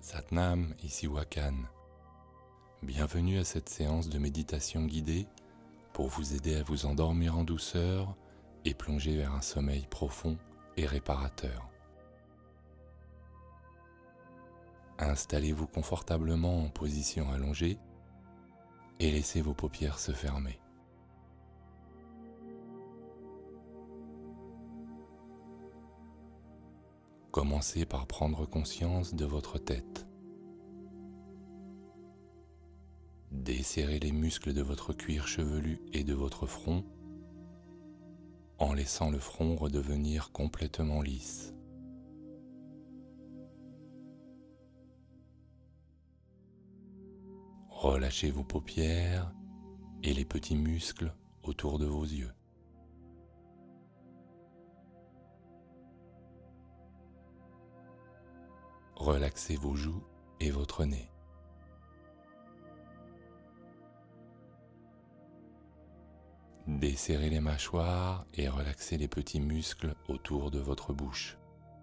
Satnam, ici Wakan. Bienvenue à cette séance de méditation guidée pour vous aider à vous endormir en douceur et plonger vers un sommeil profond et réparateur. Installez-vous confortablement en position allongée et laissez vos paupières se fermer. Commencez par prendre conscience de votre tête. Desserrez les muscles de votre cuir chevelu et de votre front en laissant le front redevenir complètement lisse. Relâchez vos paupières et les petits muscles autour de vos yeux. Relaxez vos joues et votre nez. Desserrez les mâchoires et relaxez les petits muscles autour de votre bouche.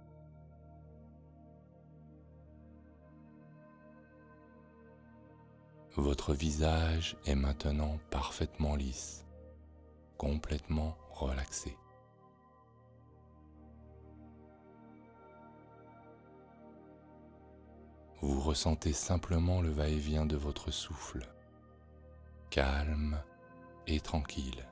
Votre visage est maintenant parfaitement lisse, complètement relaxé. Vous ressentez simplement le va-et-vient de votre souffle, calme et tranquille.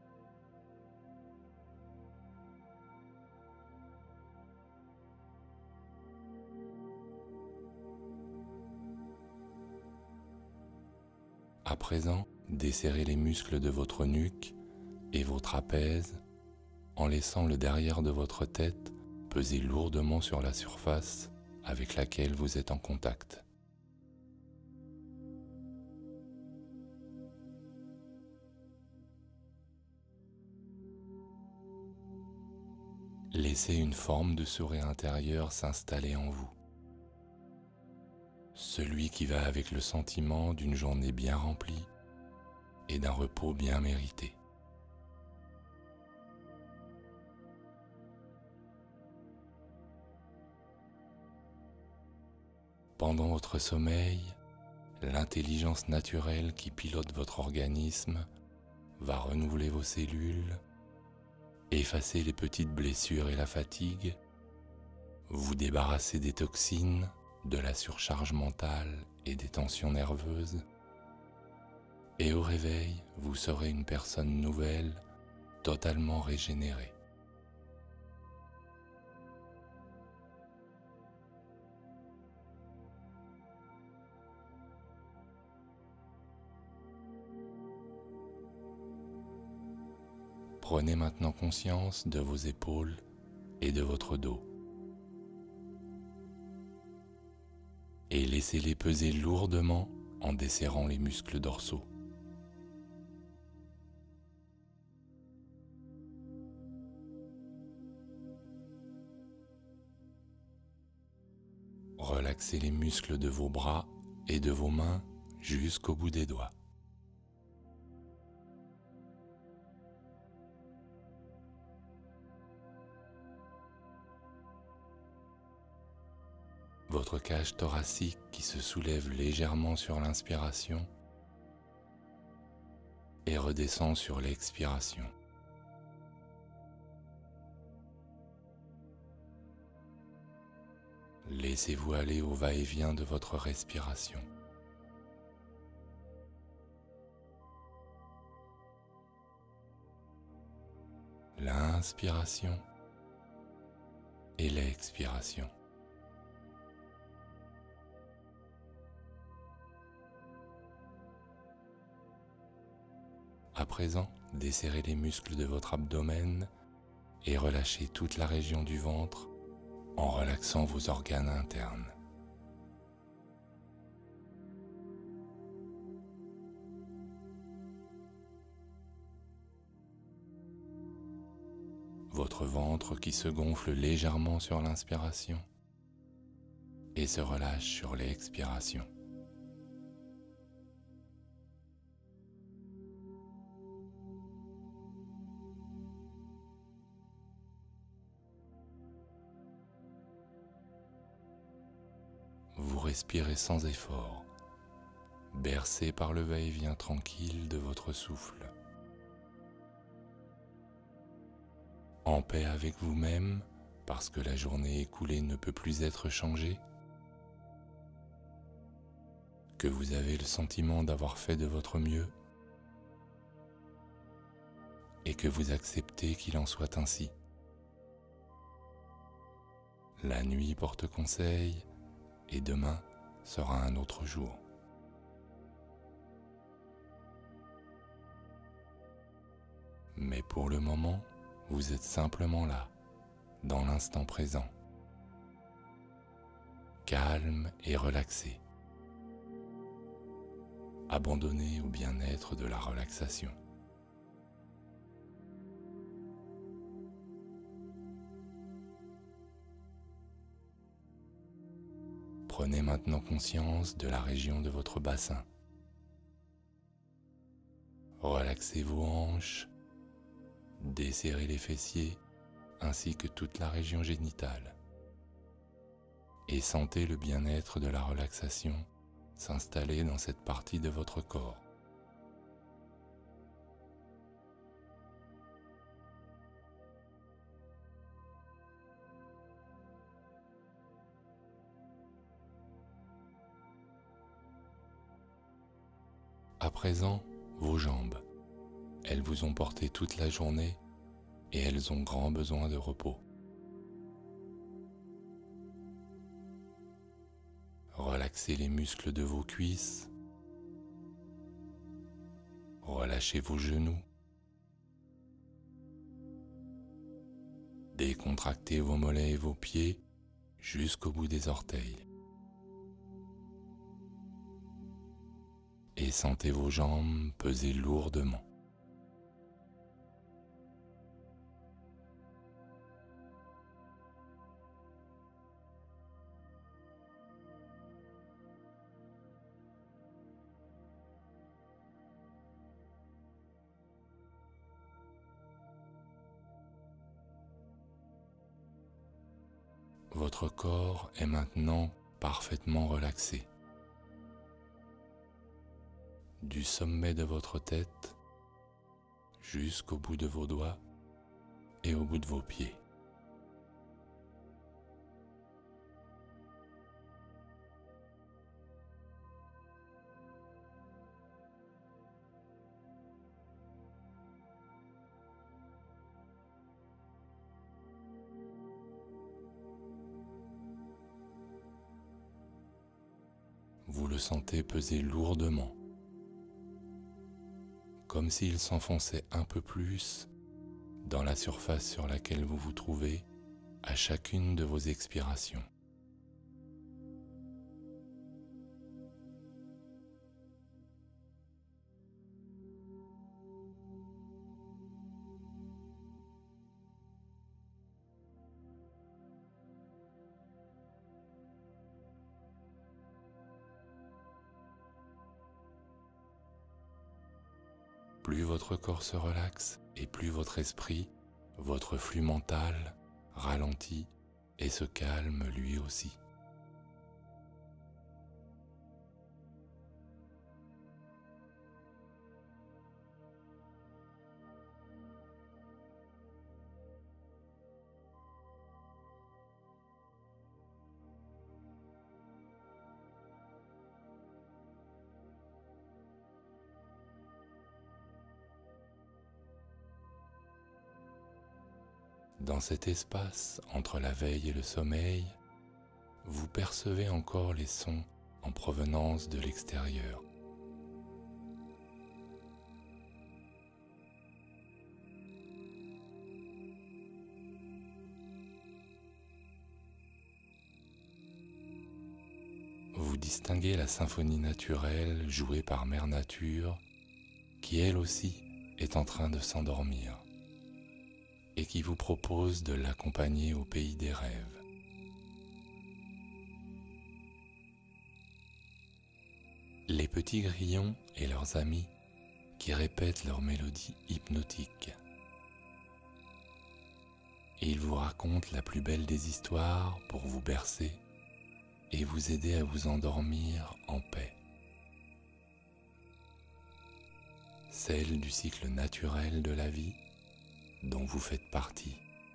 À présent, desserrez les muscles de votre nuque et vos trapèzes en laissant le derrière de votre tête peser lourdement sur la surface avec laquelle vous êtes en contact. Laissez une forme de sourire intérieur s'installer en vous. Celui qui va avec le sentiment d'une journée bien remplie et d'un repos bien mérité. Pendant votre sommeil, l'intelligence naturelle qui pilote votre organisme va renouveler vos cellules, effacer les petites blessures et la fatigue, vous débarrasser des toxines, de la surcharge mentale et des tensions nerveuses, et au réveil, vous serez une personne nouvelle, totalement régénérée. Prenez maintenant conscience de vos épaules et de votre dos. Et laissez-les peser lourdement en desserrant les muscles dorsaux. Relaxez les muscles de vos bras et de vos mains jusqu'au bout des doigts. Votre cage thoracique qui se soulève légèrement sur l'inspiration et redescend sur l'expiration. Laissez-vous aller au va-et-vient de votre respiration. L'inspiration et l'expiration. À présent, desserrez les muscles de votre abdomen et relâchez toute la région du ventre en relaxant vos organes internes. Votre ventre qui se gonfle légèrement sur l'inspiration et se relâche sur l'expiration. respirez sans effort, bercé par le va-et-vient tranquille de votre souffle. En paix avec vous-même, parce que la journée écoulée ne peut plus être changée, que vous avez le sentiment d'avoir fait de votre mieux, et que vous acceptez qu'il en soit ainsi. La nuit porte conseil, et demain sera un autre jour. Mais pour le moment, vous êtes simplement là, dans l'instant présent, calme et relaxé, abandonné au bien-être de la relaxation. Prenez maintenant conscience de la région de votre bassin. Relaxez vos hanches, desserrez les fessiers ainsi que toute la région génitale. Et sentez le bien-être de la relaxation s'installer dans cette partie de votre corps. À présent, vos jambes. Elles vous ont porté toute la journée et elles ont grand besoin de repos. Relaxez les muscles de vos cuisses. Relâchez vos genoux. Décontractez vos mollets et vos pieds jusqu'au bout des orteils. Et sentez vos jambes peser lourdement. Votre corps est maintenant parfaitement relaxé. Du sommet de votre tête jusqu'au bout de vos doigts et au bout de vos pieds. Vous le sentez peser lourdement, comme s'il s'enfonçait un peu plus dans la surface sur laquelle vous vous trouvez à chacune de vos expirations. Plus votre corps se relaxe et plus votre esprit, votre flux mental ralentit et se calme lui aussi. Dans cet espace entre la veille et le sommeil, vous percevez encore les sons en provenance de l'extérieur. Vous distinguez la symphonie naturelle jouée par Mère Nature, qui elle aussi est en train de s'endormir, et qui vous propose de l'accompagner au pays des rêves. Les petits grillons et leurs amis qui répètent leur mélodie hypnotique. Ils vous racontent la plus belle des histoires pour vous bercer et vous aider à vous endormir en paix. Celle du cycle naturel de la vie dont vous faites partie.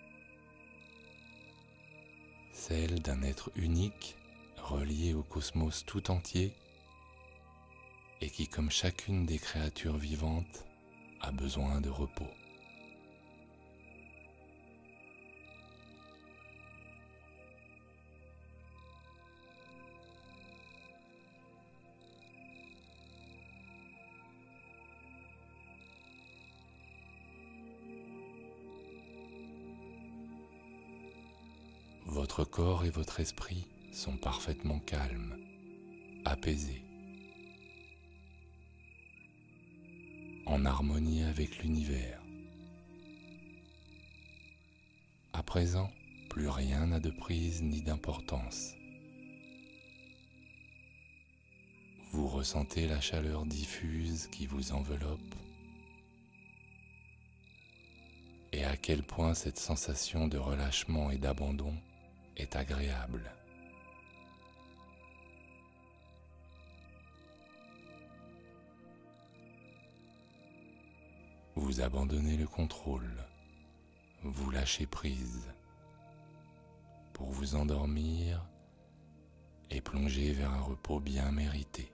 Celle d'un être unique relié au cosmos tout entier et qui, comme chacune des créatures vivantes, a besoin de repos. Votre corps et votre esprit sont parfaitement calmes, apaisés, en harmonie avec l'univers. À présent, plus rien n'a de prise ni d'importance. Vous ressentez la chaleur diffuse qui vous enveloppe et à quel point cette sensation de relâchement et d'abandon est agréable. Vous abandonnez le contrôle, vous lâchez prise pour vous endormir et plonger vers un repos bien mérité,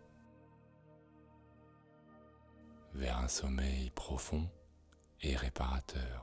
vers un sommeil profond et réparateur.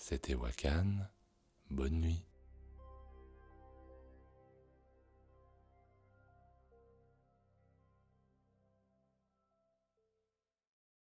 C'était Wakan, bonne nuit.